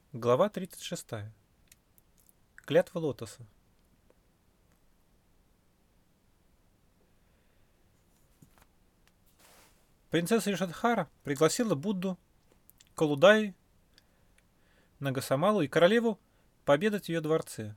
Глава 36. Клятва лотоса. Принцесса Ишадхара пригласила Будду, Колудаи, Нагасамалу и королеву пообедать в ее дворце.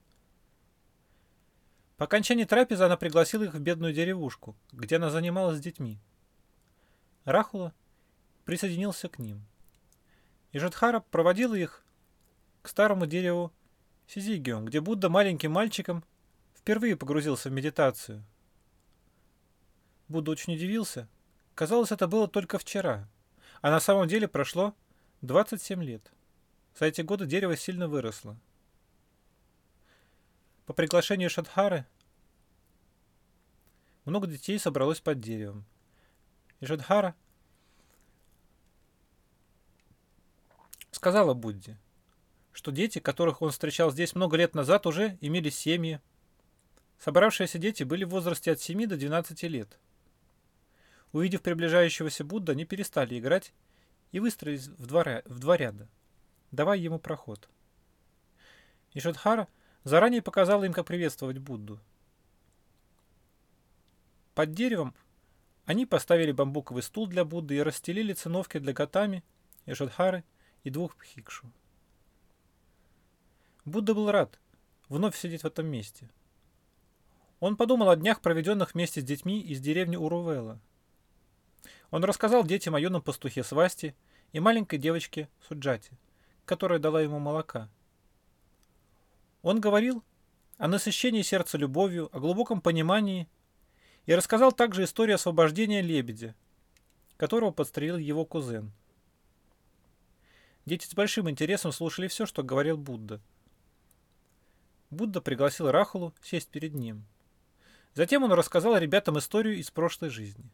По окончании трапезы она пригласила их в бедную деревушку, где она занималась с детьми. Рахула присоединился к ним. Ишадхара проводила их к старому дереву Сизигион, где Будда маленьким мальчиком впервые погрузился в медитацию. Будда очень удивился. Казалось, это было только вчера, а на самом деле прошло 27 лет. За эти годы дерево сильно выросло. По приглашению Шадхары много детей собралось под деревом. И Шадхара сказала Будде, что дети, которых он встречал здесь много лет назад, уже имели семьи. Собравшиеся дети были в возрасте от 7 до 12 лет. Увидев приближающегося Будду, они перестали играть и выстроились в два ряда, давая ему проход. И Шадхара заранее показала им, как приветствовать Будду. Под деревом они поставили бамбуковый стул для Будды и расстелили циновки для Гатами, Ишадхары и двух бхикшу. Будда был рад вновь сидеть в этом месте. Он подумал о днях, проведенных вместе с детьми из деревни Урувела. Он рассказал детям о юном пастухе Свасти и маленькой девочке Суджате, которая дала ему молока. Он говорил о насыщении сердца любовью, о глубоком понимании и рассказал также историю освобождения лебедя, которого подстрелил его кузен. Дети с большим интересом слушали все, что говорил Будда. Будда пригласил Рахулу сесть перед ним. Затем он рассказал ребятам историю из прошлой жизни.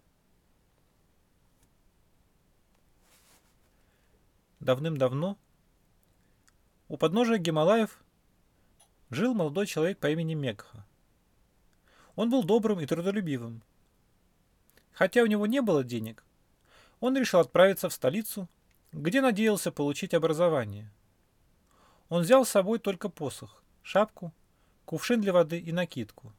Давным-давно у подножия Гималаев жил молодой человек по имени Мегха. Он был добрым и трудолюбивым. Хотя у него не было денег, он решил отправиться в столицу, где надеялся получить образование. Он взял с собой только посох, шапку, кувшин для воды и накидку.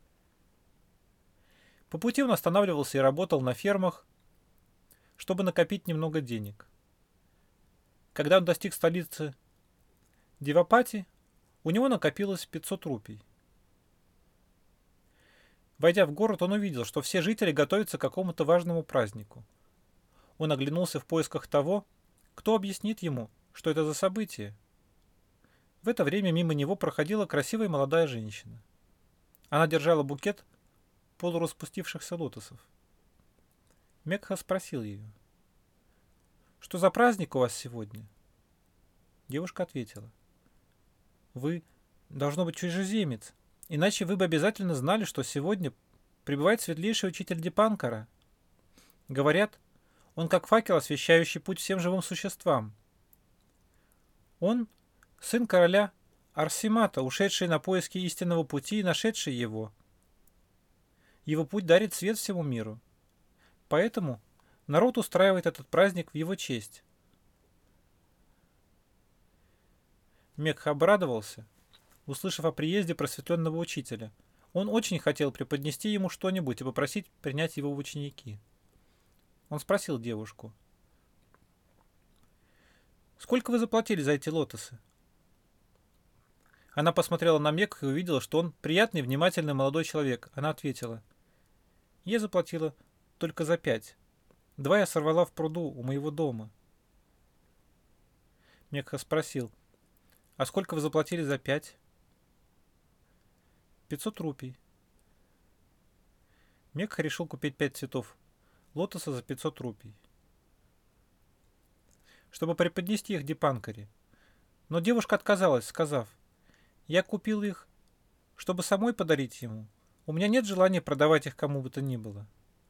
По пути он останавливался и работал на фермах, чтобы накопить немного денег. Когда он достиг столицы Дивапати, у него накопилось 500 рупий. Войдя в город, он увидел, что все жители готовятся к какому-то важному празднику. Он оглянулся в поисках того, кто объяснит ему, что это за событие. В это время мимо него проходила красивая молодая женщина. Она держала букет полураспустившихся лотосов. Мегха спросил ее: «Что за праздник у вас сегодня?» Девушка ответила: «Вы, должно быть, чужеземец, иначе вы бы обязательно знали, что сегодня прибывает светлейший учитель Дипанкара. Говорят, он как факел, освещающий путь всем живым существам. Он сын короля Арсимата, ушедший на поиски истинного пути и нашедший его. Его путь дарит свет всему миру. Поэтому народ устраивает этот праздник в его честь». Мегха обрадовался, услышав о приезде просветленного учителя. Он очень хотел преподнести ему что-нибудь и попросить принять его в ученики. Он спросил девушку: «Сколько вы заплатили за эти лотосы?» Она посмотрела на Мегху и увидела, что он приятный, внимательный молодой человек. Она ответила: «Я заплатила только за 5. 2 я сорвала в пруду у моего дома». Мегха спросил: «А сколько вы заплатили за 5?» 500 рупий. Мегха решил купить 5 цветов лотоса за 500 рупий, чтобы преподнести их Дипанкаре. Но девушка отказалась, сказав: «Я купил их, чтобы самой подарить ему. У меня нет желания продавать их кому бы то ни было».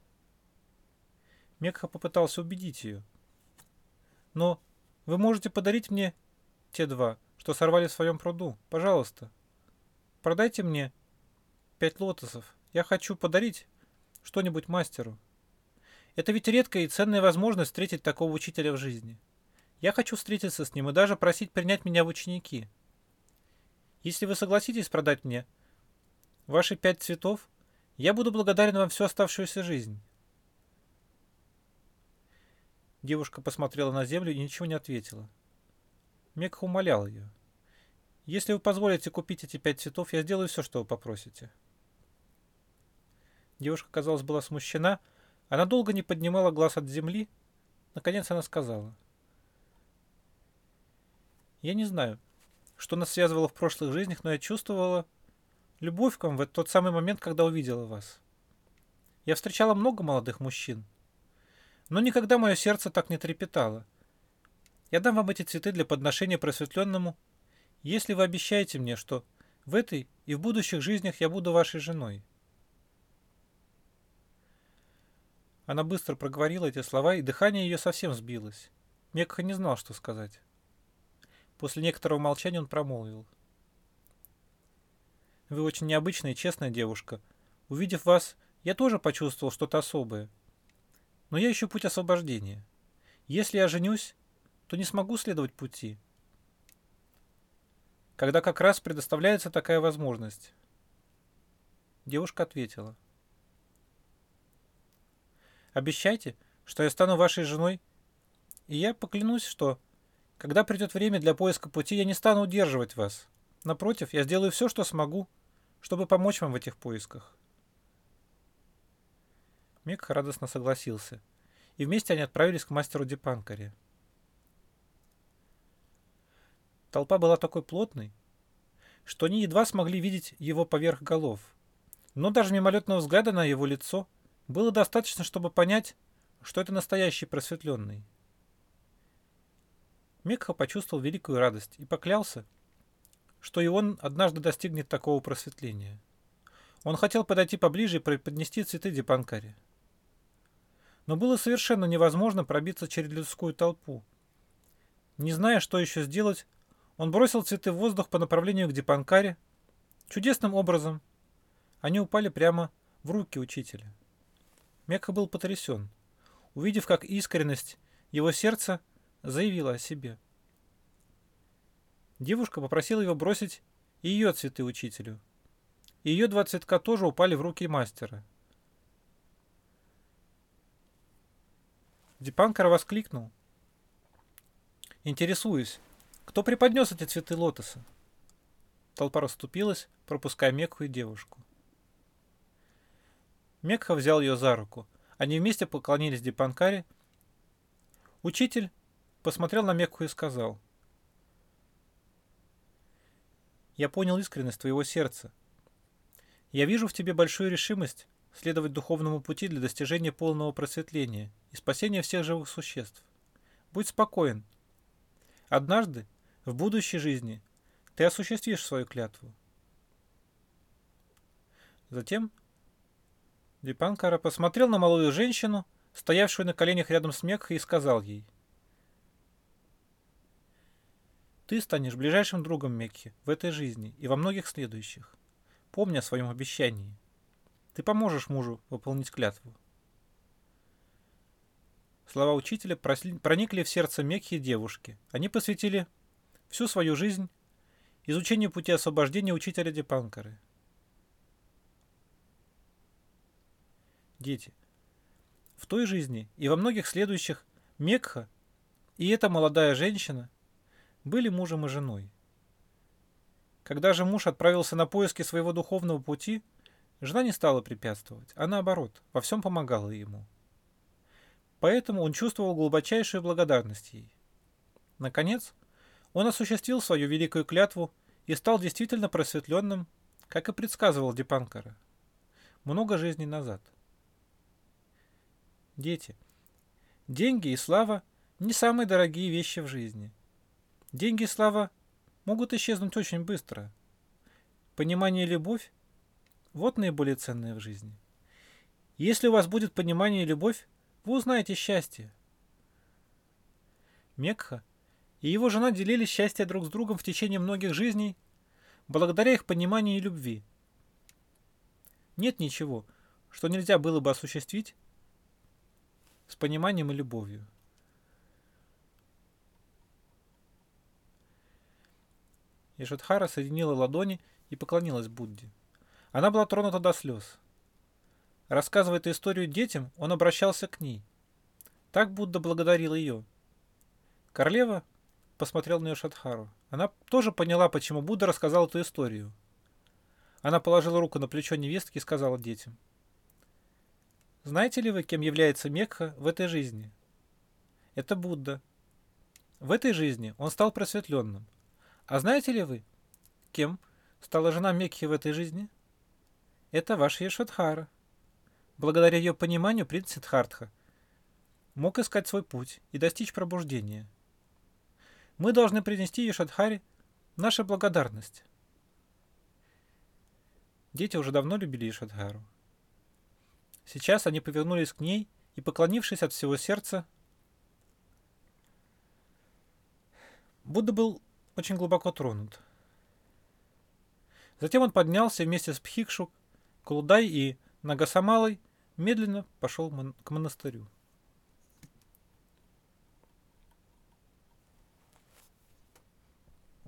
Мегха попытался убедить ее: «Но вы можете подарить мне те 2, что сорвали в своем пруду. Пожалуйста, продайте мне 5 лотосов. Я хочу подарить что-нибудь мастеру. Это ведь редкая и ценная возможность встретить такого учителя в жизни. Я хочу встретиться с ним и даже просить принять меня в ученики. Если вы согласитесь продать мне ваши 5 цветов, я буду благодарен вам всю оставшуюся жизнь». Девушка посмотрела на землю и ничего не ответила. Мекха умолял ее: «Если вы позволите купить эти 5 цветов, я сделаю все, что вы попросите». Девушка, казалось, была смущена. Она долго не поднимала глаз от земли. Наконец она сказала: «Я не знаю, что нас связывало в прошлых жизнях, но я чувствовала любовь к вам в тот самый момент, когда увидела вас. Я встречала много молодых мужчин, но никогда мое сердце так не трепетало. Я дам вам эти цветы для подношения просветленному, если вы обещаете мне, что в этой и в будущих жизнях я буду вашей женой». Она быстро проговорила эти слова, и дыхание ее совсем сбилось. Мекха не знал, что сказать. После некоторого молчания он промолвил: «Вы очень необычная и честная девушка. Увидев вас, я тоже почувствовал что-то особое. Но я ищу путь освобождения. Если я женюсь, то не смогу следовать пути, когда как раз предоставляется такая возможность». Девушка ответила: «Обещайте, что я стану вашей женой, и я поклянусь, что, когда придет время для поиска пути, я не стану удерживать вас. Напротив, я сделаю все, что смогу, чтобы помочь вам в этих поисках». Мекха радостно согласился, и вместе они отправились к мастеру Дипанкаре. Толпа была такой плотной, что они едва смогли видеть его поверх голов, но даже мимолетного взгляда на его лицо было достаточно, чтобы понять, что это настоящий просветленный. Мекха почувствовал великую радость и поклялся, что и он однажды достигнет такого просветления. Он хотел подойти поближе и преподнести цветы Дипанкаре. Но было совершенно невозможно пробиться через людскую толпу. Не зная, что еще сделать, он бросил цветы в воздух по направлению к Дипанкаре. Чудесным образом они упали прямо в руки учителя. Мекха был потрясен, увидев, как искренность его сердца заявила о себе. Девушка попросила его бросить и ее цветы учителю. И ее 2 цветка тоже упали в руки мастера. Дипанкара воскликнул: «Интересуюсь, кто преподнес эти цветы лотоса?» Толпа расступилась, пропуская Мекху и девушку. Мекха взял ее за руку. Они вместе поклонились Дипанкаре. Учитель посмотрел на Мекху и сказал: «Я понял искренность твоего сердца. Я вижу в тебе большую решимость следовать духовному пути для достижения полного просветления и спасения всех живых существ. Будь спокоен. Однажды, в будущей жизни, ты осуществишь свою клятву». Затем Дипанкара посмотрел на молодую женщину, стоявшую на коленях рядом с Мекхой, и сказал ей: «Ты станешь ближайшим другом Мекхи в этой жизни и во многих следующих. Помни о своем обещании. Ты поможешь мужу выполнить клятву». Слова учителя проникли в сердце Мекхи и девушки. Они посвятили всю свою жизнь изучению пути освобождения учителя Дипанкары. Дети, в той жизни и во многих следующих Мекха и эта молодая женщина были мужем и женой. Когда же муж отправился на поиски своего духовного пути, жена не стала препятствовать, а наоборот, во всем помогала ему. Поэтому он чувствовал глубочайшую благодарность ей. Наконец, он осуществил свою великую клятву и стал действительно просветленным, как и предсказывал Дипанкара много жизней назад. Дети, деньги и слава не самые дорогие вещи в жизни. Деньги и слава могут исчезнуть очень быстро. Понимание и любовь – вот наиболее ценное в жизни. Если у вас будет понимание и любовь, вы узнаете счастье. Мекха и его жена делили счастье друг с другом в течение многих жизней, благодаря их пониманию и любви. Нет ничего, что нельзя было бы осуществить с пониманием и любовью. Ешидхара соединила ладони и поклонилась Будде. Она была тронута до слез. Рассказывая эту историю детям, он обращался к ней. Так Будда благодарил ее. Королева посмотрела на Ешидхару. Она тоже поняла, почему Будда рассказал эту историю. Она положила руку на плечо невестки и сказала детям: «Знаете ли вы, кем является Мекха в этой жизни? Это Будда. В этой жизни он стал просветленным. А знаете ли вы, кем стала жена Мекхи в этой жизни? Это ваша Ешидхара. Благодаря ее пониманию принц Сиддхартха мог искать свой путь и достичь пробуждения. Мы должны принести Ешидхаре нашу благодарность». Дети уже давно любили Ешидхару. Сейчас они повернулись к ней и, поклонившись от всего сердца, Будда был очень глубоко тронут. Затем он поднялся вместе с Пхикшу, Кулудай и Нагасамалой, медленно пошел к монастырю.